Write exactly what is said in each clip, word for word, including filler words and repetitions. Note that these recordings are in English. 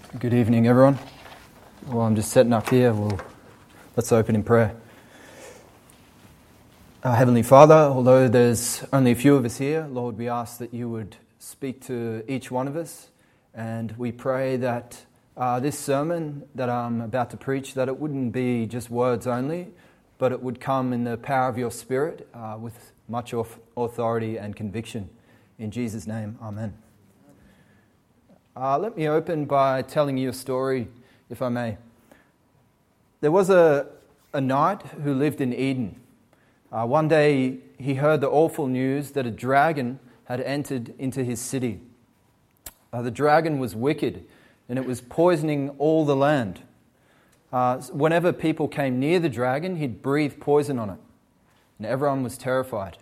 Good evening, everyone. Well, I'm just setting up here. Well, let's open in prayer. Our Heavenly Father, although there's only a few of us here, Lord, we ask that you would speak to each one of us, and we pray that uh, this sermon that I'm about to preach, that it wouldn't be just words only, but it would come in the power of your Spirit uh, with much authority and conviction. In Jesus' name, amen. Uh, let me open by telling you a story, if I may. There was a, a knight who lived in Eden. Uh, one day he heard the awful news that a dragon had entered into his city. Uh, the dragon was wicked and it was poisoning all the land. Uh, whenever people came near the dragon, he'd breathe poison on it, and everyone was terrified.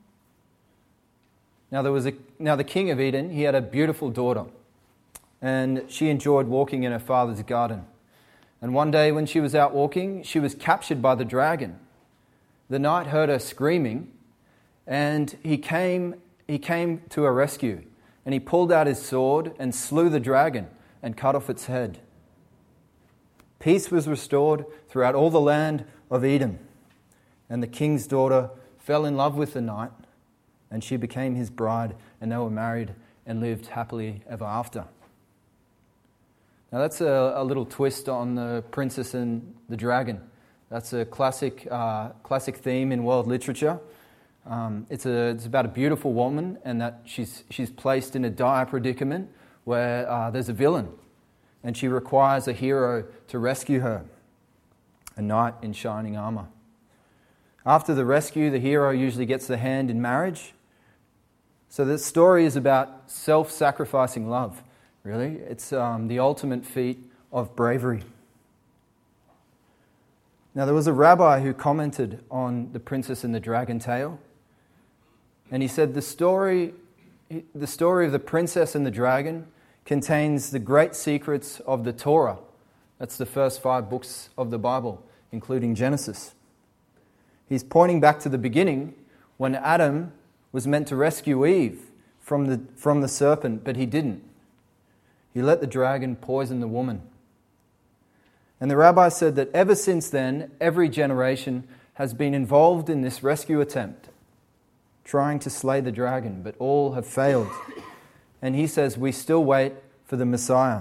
Now there was a, now the king of Eden, he had a beautiful daughter, and she enjoyed walking in her father's garden. And one day when she was out walking, she was captured by the dragon. The knight heard her screaming, and he came, he came to her rescue. And he pulled out his sword and slew the dragon and cut off its head. Peace was restored throughout all the land of Eden. And the king's daughter fell in love with the knight, and she became his bride, and they were married and lived happily ever after. Now that's a, a little twist on the Princess and the Dragon. That's a classic uh, classic theme in world literature. Um, it's, a, it's about a beautiful woman, and that she's, she's placed in a dire predicament where uh, there's a villain, and she requires a hero to rescue her, a knight in shining armour. After the rescue, the hero usually gets the hand in marriage. So the story is about self-sacrificing love. Really, it's um, the ultimate feat of bravery. Now, there was a rabbi who commented on The Princess and the Dragon tale, and he said the story, the story of the princess and the dragon contains the great secrets of the Torah. That's the first five books of the Bible, including Genesis. He's pointing back to the beginning when Adam was meant to rescue Eve from the from the serpent, but he didn't. He let the dragon poison the woman. And the rabbi said that ever since then, every generation has been involved in this rescue attempt, trying to slay the dragon, but all have failed. And he says we still wait for the Messiah.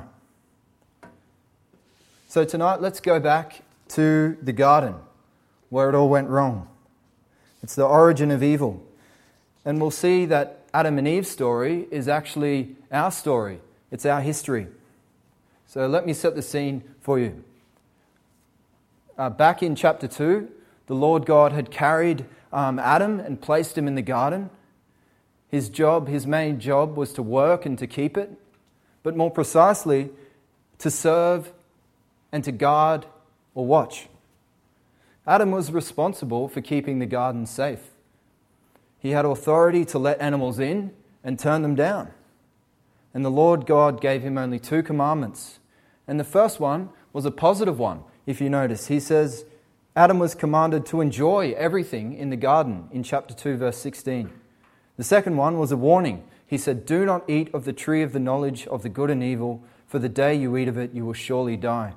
So tonight, let's go back to the garden, where it all went wrong. It's the origin of evil. And we'll see that Adam and Eve's story is actually our story. It's our history. So let me set the scene for you. Uh, back in chapter two, the Lord God had carried um, Adam and placed him in the garden. His job, his main job was to work and to keep it, but more precisely, to serve and to guard or watch. Adam was responsible for keeping the garden safe. He had authority to let animals in and turn them down. And the Lord God gave him only two commandments. And the first one was a positive one, if you notice. He says Adam was commanded to enjoy everything in the garden in chapter two, verse sixteen. The second one was a warning. He said, "Do not eat of the tree of the knowledge of the good and evil, for the day you eat of it, you will surely die."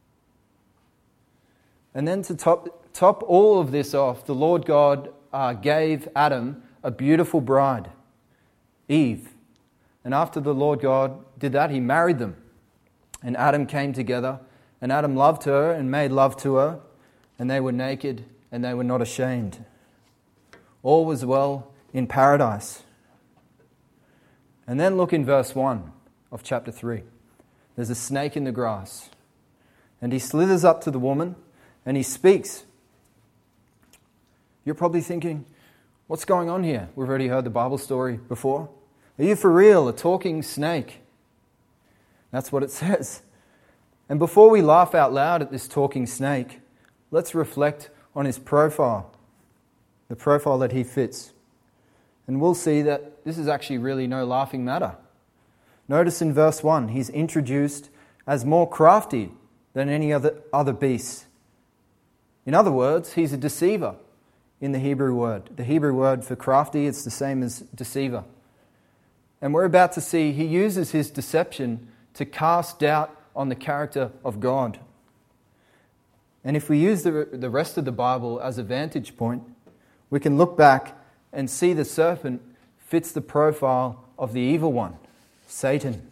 And then to top, top all of this off, the Lord God uh, gave Adam a beautiful bride, Eve. And after the Lord God did that, he married them. And Adam came together, and Adam loved her and made love to her, and they were naked and they were not ashamed. All was well in paradise. And then look in verse one of chapter three. There's a snake in the grass, and he slithers up to the woman and he speaks. You're probably thinking, what's going on here? We've already heard the Bible story before. Are you for real? A talking snake? That's what it says. And before we laugh out loud at this talking snake, let's reflect on his profile, the profile that he fits. And we'll see that this is actually really no laughing matter. Notice in verse one, he's introduced as more crafty than any other, other beast. In other words, he's a deceiver in the Hebrew word. The Hebrew word for crafty, it's the same as deceiver. And we're about to see he uses his deception to cast doubt on the character of God. And if we use the, the rest of the Bible as a vantage point, we can look back and see the serpent fits the profile of the evil one, Satan.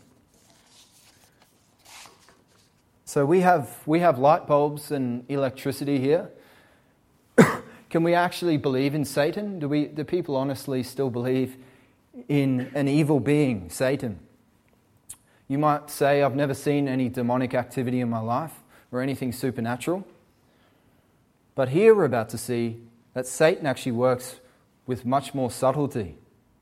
So we have we have light bulbs and electricity here. Can we actually believe in Satan? Do we do people honestly still believe in an evil being, Satan? You might say, I've never seen any demonic activity in my life or anything supernatural. But here we're about to see that Satan actually works with much more subtlety.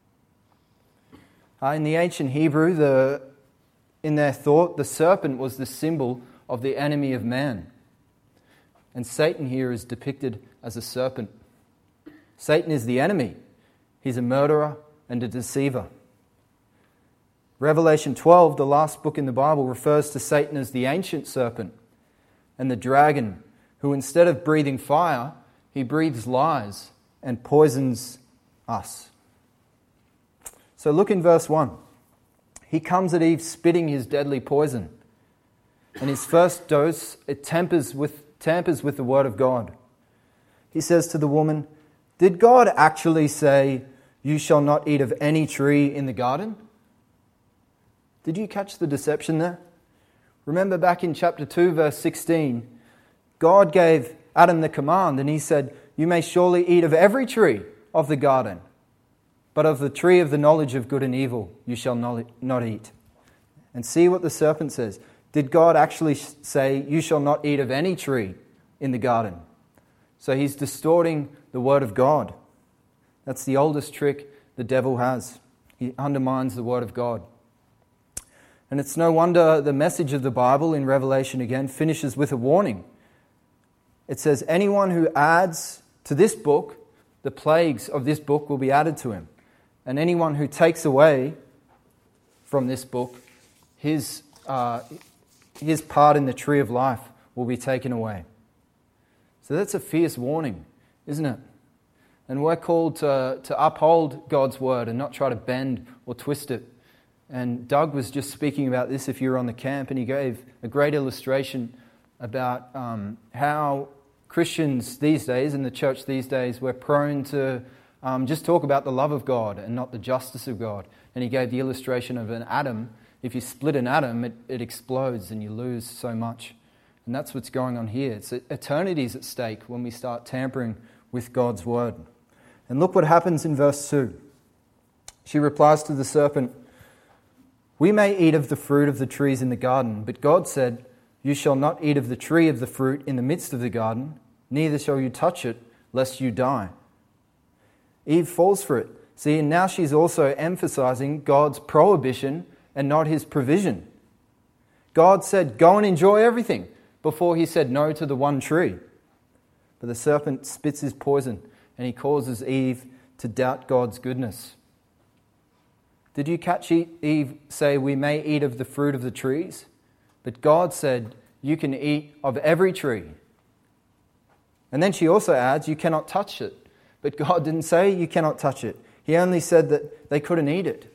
Uh, in the ancient Hebrew, the, in their thought, the serpent was the symbol of the enemy of man. And Satan here is depicted as a serpent. Satan is the enemy. He's a murderer and a deceiver. Revelation twelve, the last book in the Bible, refers to Satan as the ancient serpent and the dragon, who instead of breathing fire, he breathes lies and poisons us. So look in verse one. He comes at Eve spitting his deadly poison. And his first dose, it tampers with, tampers with the word of God. He says to the woman, "Did God actually say, 'You shall not eat of any tree in the garden'?" Did you catch the deception there? Remember back in chapter two, verse sixteen, God gave Adam the command and he said, "You may surely eat of every tree of the garden, but of the tree of the knowledge of good and evil you shall not eat." And see what the serpent says. Did God actually say, "You shall not eat of any tree in the garden"? So he's distorting the word of God. That's the oldest trick the devil has. He undermines the word of God. And it's no wonder the message of the Bible in Revelation again finishes with a warning. It says, anyone who adds to this book, the plagues of this book will be added to him. And anyone who takes away from this book, his, uh, his part in the tree of life will be taken away. So that's a fierce warning, isn't it? And we're called to, to uphold God's word and not try to bend or twist it. And Doug was just speaking about this if you were on the camp, and he gave a great illustration about um, how Christians these days, in the church these days, we're prone to um, just talk about the love of God and not the justice of God. And he gave the illustration of an atom. If you split an atom, it, it explodes and you lose so much. And that's what's going on here. It's eternity's at stake when we start tampering with God's word. And look what happens in verse two. She replies to the serpent, "We may eat of the fruit of the trees in the garden, but God said, 'You shall not eat of the tree of the fruit in the midst of the garden, neither shall you touch it, lest you die.'" Eve falls for it. See, and now she's also emphasizing God's prohibition and not his provision. God said, "Go and enjoy everything," before he said no to the one tree. But the serpent spits his poison and he causes Eve to doubt God's goodness. Did you catch Eve say, "We may eat of the fruit of the trees"? But God said, "You can eat of every tree." And then she also adds, "You cannot touch it." But God didn't say you cannot touch it. He only said that they couldn't eat it.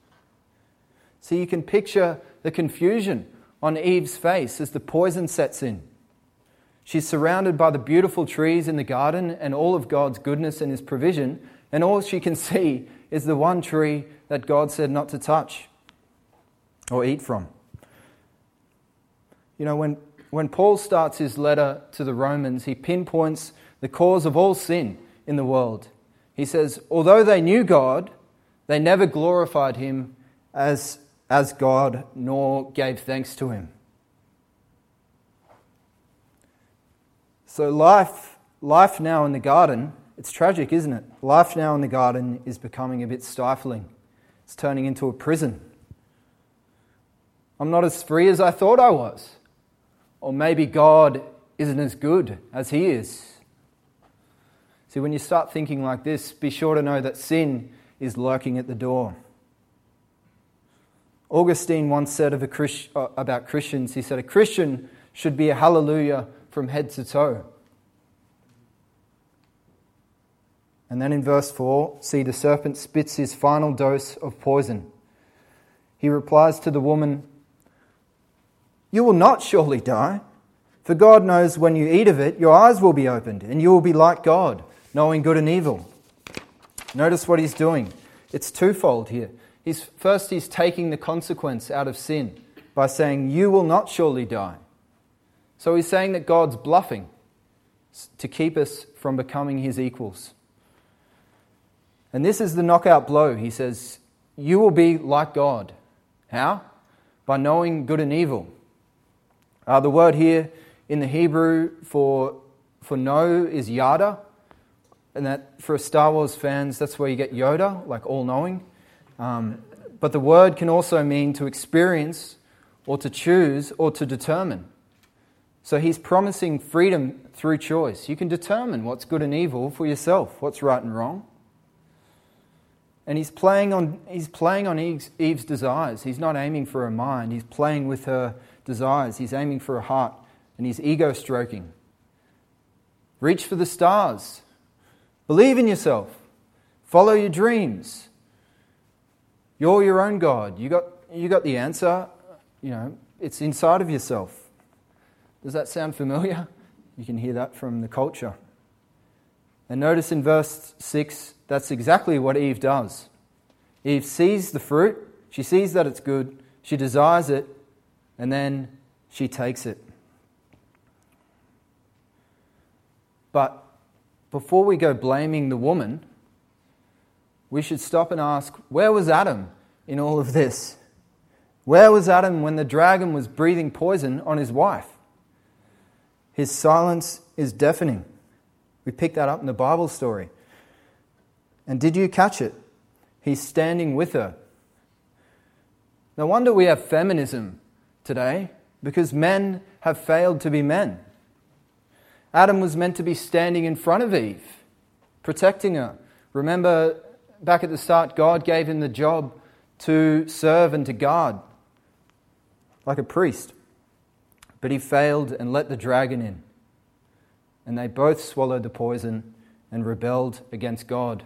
So you can picture the confusion on Eve's face as the poison sets in. She's surrounded by the beautiful trees in the garden and all of God's goodness and his provision, and all she can see is the one tree that God said not to touch or eat from. You know, when, when Paul starts his letter to the Romans, he pinpoints the cause of all sin in the world. He says, although they knew God, they never glorified him as, as God, nor gave thanks to him. So life, life now in the garden, it's tragic, isn't it? Life now in the garden is becoming a bit stifling. It's turning into a prison. I'm not as free as I thought I was. Or maybe God isn't as good as he is. See, when you start thinking like this, be sure to know that sin is lurking at the door. Augustine once said of a Christ, uh, about Christians, he said, a Christian should be a hallelujah from head to toe. And then in verse four, see the serpent spits his final dose of poison. He replies to the woman, You will not surely die. For God knows when you eat of it, your eyes will be opened, and you will be like God, knowing good and evil. Notice what he's doing. It's twofold here. He's, first, he's taking the consequence out of sin by saying, you will not surely die. So he's saying that God's bluffing to keep us from becoming his equals. And this is the knockout blow. He says, you will be like God. How? By knowing good and evil. Uh, the word here in the Hebrew for, for know is yada. And that for Star Wars fans, that's where you get Yoda, like all-knowing. Um, but the word can also mean to experience or to choose or to determine. So he's promising freedom through choice. You can determine what's good and evil for yourself, what's right and wrong. And he's playing on he's playing on Eve's, Eve's desires. He's not aiming for her mind. He's playing with her desires. He's aiming for her heart. And he's ego stroking. Reach for the stars. Believe in yourself. Follow your dreams. You're your own God. You got you got the answer. You know, it's inside of yourself. Does that sound familiar? You can hear that from the culture. And notice in verse six, that's exactly what Eve does. Eve sees the fruit, she sees that it's good, she desires it, and then she takes it. But before we go blaming the woman, we should stop and ask, where was Adam in all of this? Where was Adam when the dragon was breathing poison on his wife? His silence is deafening. We pick that up in the Bible story. And did you catch it? He's standing with her. No wonder we have feminism today, because men have failed to be men. Adam was meant to be standing in front of Eve, protecting her. Remember, back at the start, God gave him the job to serve and to guard, like a priest. But he failed and let the dragon in. And they both swallowed the poison and rebelled against God.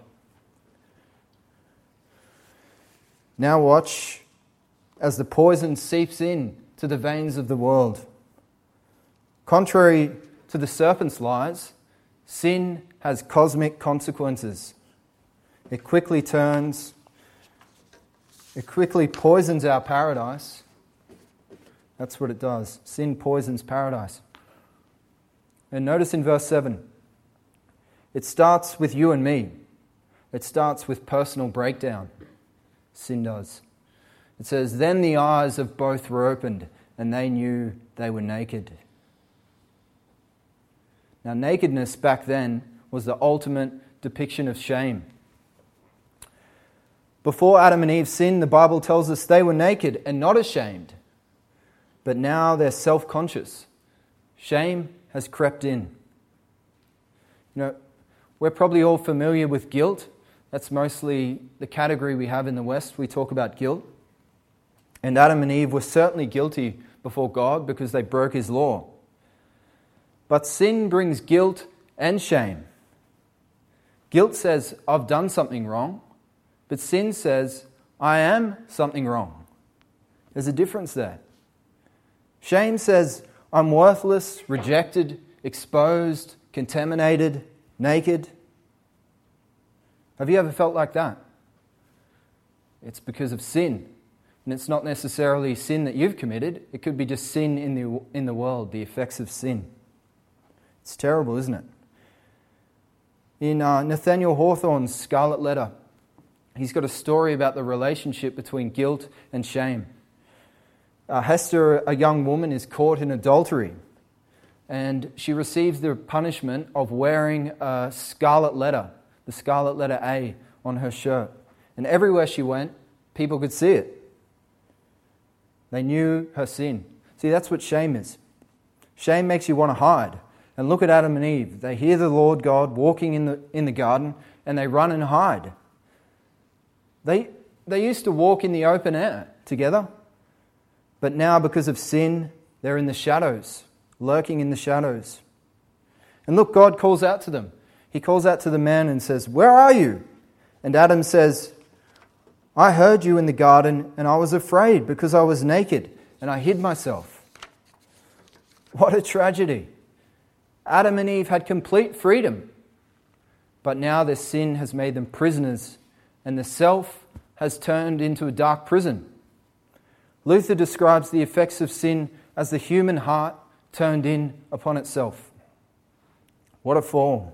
Now watch as the poison seeps in to the veins of the world. Contrary to the serpent's lies, sin has cosmic consequences. It quickly turns, it quickly poisons our paradise. That's what it does. Sin poisons paradise. And notice in verse seven, it starts with you and me. It starts with personal breakdown. Sin does. It says, then the eyes of both were opened, and they knew they were naked. Now, nakedness back then was the ultimate depiction of shame. Before Adam and Eve sinned, the Bible tells us they were naked and not ashamed. But now they're self-conscious. Shame has crept in. You know, we're probably all familiar with guilt. That's mostly the category we have in the West. We talk about guilt. And Adam and Eve were certainly guilty before God because they broke his law. But sin brings guilt and shame. Guilt says, I've done something wrong. But sin says, I am something wrong. There's a difference there. Shame says, I'm worthless, rejected, exposed, contaminated, naked. Have you ever felt like that? It's because of sin. And it's not necessarily sin that you've committed. It could be just sin in the, in the world, the effects of sin. It's terrible, isn't it? In uh, Nathaniel Hawthorne's Scarlet Letter, he's got a story about the relationship between guilt and shame. Uh, Hester, a young woman, is caught in adultery, and she receives the punishment of wearing a scarlet letter, the scarlet letter A, on her shirt. And everywhere she went, people could see it. They knew her sin. See, that's what shame is. Shame makes you want to hide. And look at Adam and Eve. They hear the Lord God walking in the, in the garden, and they run and hide. They, they used to walk in the open air together. But now, because of sin, they're in the shadows, lurking in the shadows. And look, God calls out to them. He calls out to the man and says, where are you? And Adam says, I heard you in the garden, and I was afraid because I was naked, and I hid myself. What a tragedy. Adam and Eve had complete freedom, but now their sin has made them prisoners, and the self has turned into a dark prison. Luther describes the effects of sin as the human heart turned in upon itself. What a fall.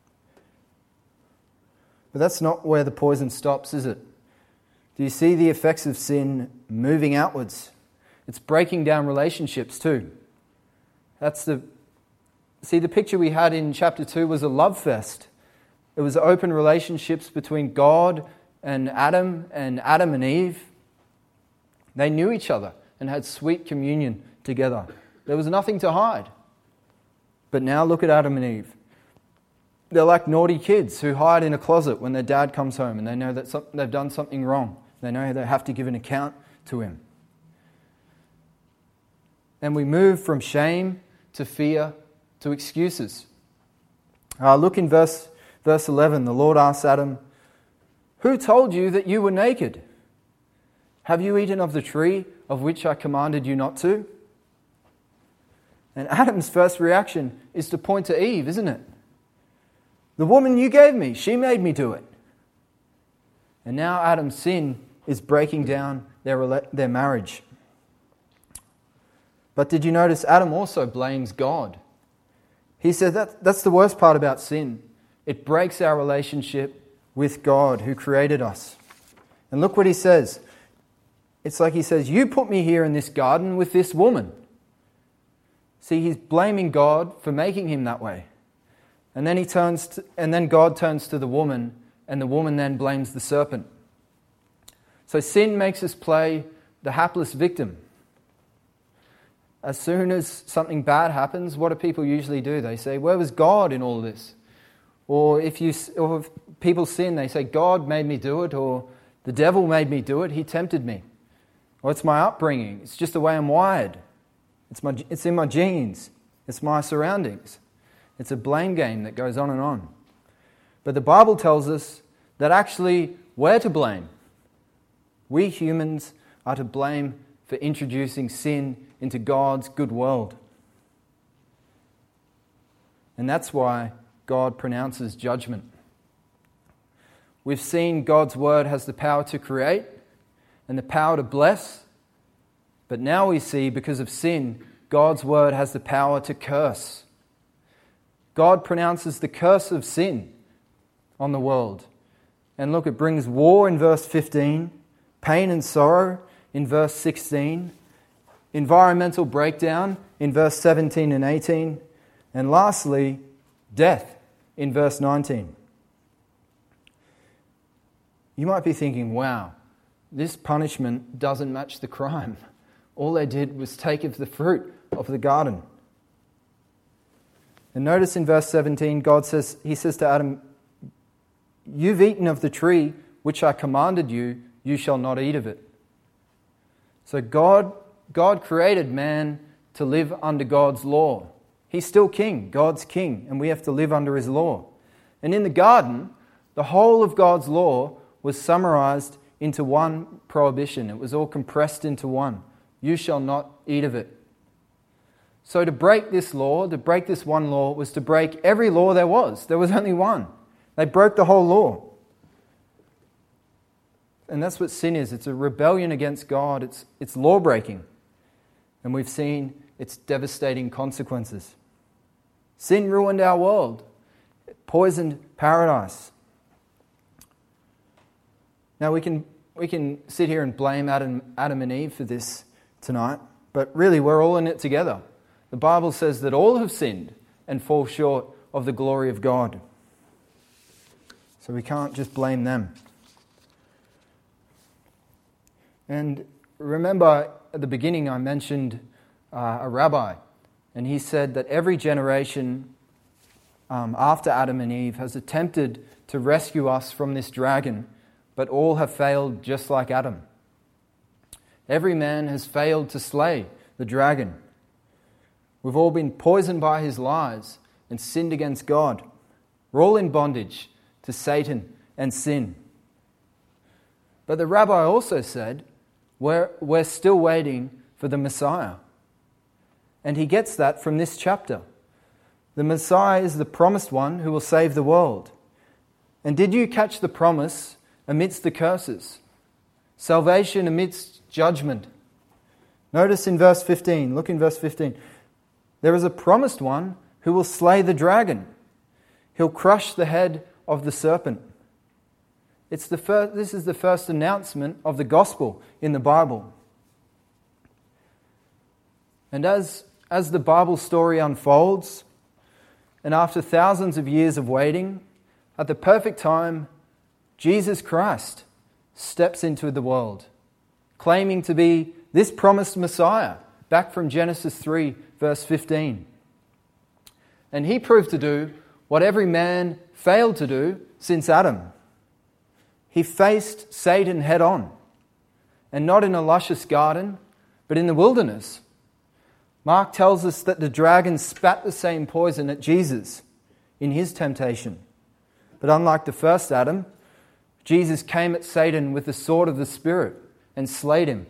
But that's not where the poison stops, is it? Do you see the effects of sin moving outwards? It's breaking down relationships too. That's the See, the picture we had in chapter two was a love fest. It was open relationships between God and Adam and Adam and Eve. They knew each other and had sweet communion together. There was nothing to hide. But now look at Adam and Eve. They're like naughty kids who hide in a closet when their dad comes home and they know that some, they've done something wrong. They know they have to give an account to him. And we move from shame to fear to excuses. Uh, look in verse, verse eleven. The Lord asks Adam, "Who told you that you were naked? Have you eaten of the tree of which I commanded you not to?" And Adam's first reaction is to point to Eve, isn't it? The woman you gave me, she made me do it. And now Adam's sin is breaking down their, their marriage. But did you notice Adam also blames God? He said that that's the worst part about sin. It breaks our relationship with God who created us. And look what he says. It's like he says, "You put me here in this garden with this woman." See, he's blaming God for making him that way. And then he turns to, and then God turns to the woman, and the woman then blames the serpent. So sin makes us play the hapless victim. As soon as something bad happens, what do people usually do? They say, "Where was God in all this?" Or if you, or if people sin, they say, "God made me do it," or "The devil made me do it. He tempted me." Or "It's my upbringing. It's just the way I'm wired. It's my, it's in my genes. It's my surroundings." It's a blame game that goes on and on. But the Bible tells us that actually we're to blame. We humans are to blame for introducing sin into God's good world. And that's why God pronounces judgment. We've seen God's word has the power to create and the power to bless. But now we see, because of sin, God's word has the power to curse. God pronounces the curse of sin on the world. And look, it brings war in verse fifteen, pain and sorrow in verse sixteen, environmental breakdown in verse seventeen and eighteen, and lastly, death in verse nineteen. You might be thinking, wow, this punishment doesn't match the crime. All they did was take of the fruit of the garden. And notice in verse seventeen, God says, he says to Adam, "You've eaten of the tree which I commanded you, you shall not eat of it." So God, God created man to live under God's law. He's still king, God's king, and we have to live under his law. And in the garden, the whole of God's law was summarized into one prohibition. It was all compressed into one. You shall not eat of it. So to break this law, to break this one law, was to break every law there was. There was only one. They broke the whole law. And that's what sin is. It's a rebellion against God. It's, it's law breaking. And we've seen its devastating consequences. Sin ruined our world. It poisoned paradise. Now we can we can sit here and blame Adam, Adam and Eve for this tonight, but really we're all in it together. The Bible says that all have sinned and fall short of the glory of God. So we can't just blame them. And remember at the beginning I mentioned uh, a rabbi, and he said that every generation um, after Adam and Eve has attempted to rescue us from this dragon, but all have failed just like Adam. Every man has failed to slay the dragon. We've all been poisoned by his lies and sinned against God. We're all in bondage to Satan and sin. But the rabbi also said, we're, we're still waiting for the Messiah. And he gets that from this chapter. The Messiah is the promised one who will save the world. And did you catch the promise amidst the curses? Salvation amidst judgment. Notice in verse fifteen, look in verse fifteen. There is a promised one who will slay the dragon. He'll crush the head of the serpent. It's the first, this is the first announcement of the gospel in the Bible. And as, as the Bible story unfolds, and after thousands of years of waiting, at the perfect time, Jesus Christ steps into the world, claiming to be this promised Messiah, back from Genesis three, verse fifteen. And he proved to do what every man failed to do since Adam. He faced Satan head on, and not in a luscious garden, but in the wilderness. Mark tells us that the dragon spat the same poison at Jesus in his temptation. But unlike the first Adam, Jesus came at Satan with the sword of the Spirit and slayed him.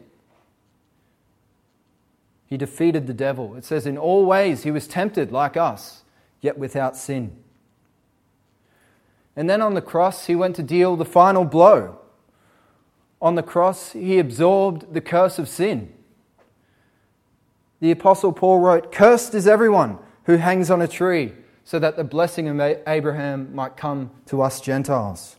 He defeated the devil. It says in all ways he was tempted like us, yet without sin. And then on the cross, he went to deal the final blow. On the cross, he absorbed the curse of sin. The Apostle Paul wrote, "Cursed is everyone who hangs on a tree, so that the blessing of Abraham might come to us Gentiles."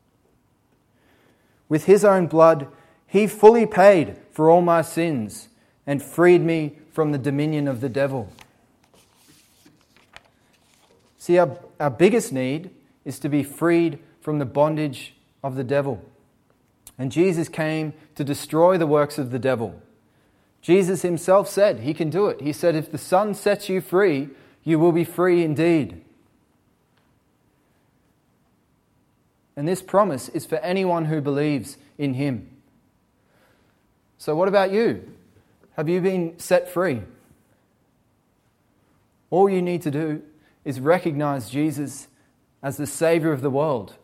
With his own blood, he fully paid for all my sins and freed me from the dominion of the devil. See, our, our biggest need is to be freed from the bondage of the devil. And Jesus came to destroy the works of the devil. Jesus himself said he can do it. He said, if the Son sets you free, you will be free indeed. And this promise is for anyone who believes in him. So what about you? Have you been set free? All you need to do is recognize Jesus as the Savior of the world.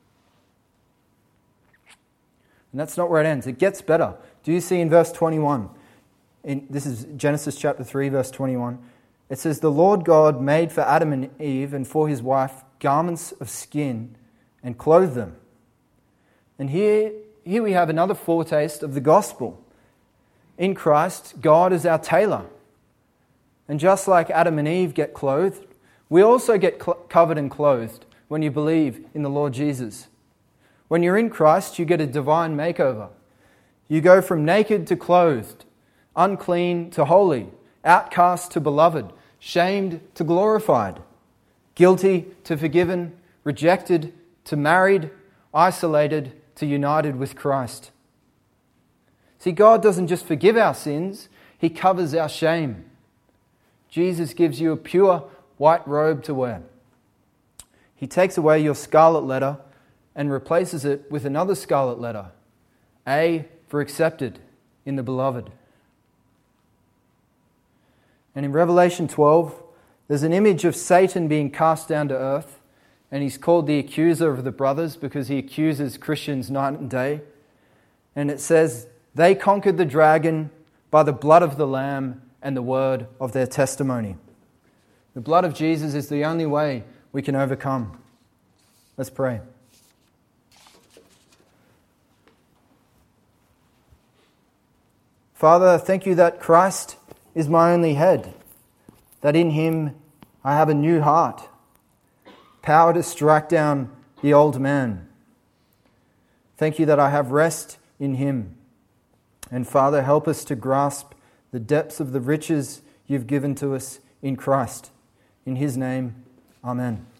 And that's not where it ends. It gets better. Do you see in verse twenty-one? In, this is Genesis chapter three, verse twenty-one. It says, "The Lord God made for Adam and Eve and for his wife garments of skin and clothed them." And here, here we have another foretaste of the gospel. In Christ, God is our tailor. And just like Adam and Eve get clothed, we also get cl- covered and clothed when you believe in the Lord Jesus. When you're in Christ, you get a divine makeover. You go from naked to clothed, unclean to holy, outcast to beloved, shamed to glorified, guilty to forgiven, rejected to married, isolated to united with Christ. See, God doesn't just forgive our sins, he covers our shame. Jesus gives you a pure white robe to wear. He takes away your scarlet letter and replaces it with another scarlet letter, A for accepted in the beloved. And in Revelation twelve, there's an image of Satan being cast down to earth, and he's called the accuser of the brothers because he accuses Christians night and day. And it says, they conquered the dragon by the blood of the Lamb and the word of their testimony. The blood of Jesus is the only way we can overcome. Let's pray. Father, thank you that Christ is my only head, that in him I have a new heart, power to strike down the old man. Thank you that I have rest in him. And Father, help us to grasp the depths of the riches you've given to us in Christ. In his name, amen.